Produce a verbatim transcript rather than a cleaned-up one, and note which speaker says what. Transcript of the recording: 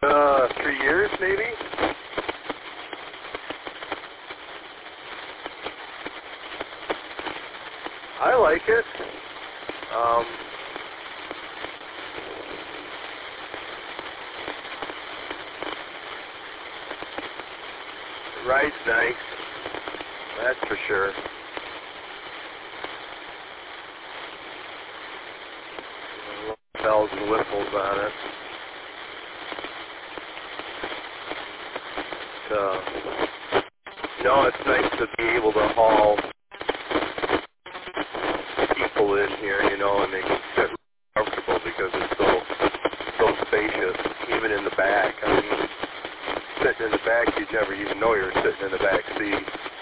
Speaker 1: uh, three years maybe. I like it. Um, the ride's nice, that's for sure. Bells and whistles on it. Uh, you know, it's nice to be able to haul people in here, you know, and they can sit comfortable because it's so so spacious, even in the back. I mean, sitting in the back, you'd never even know you were sitting in the back seat.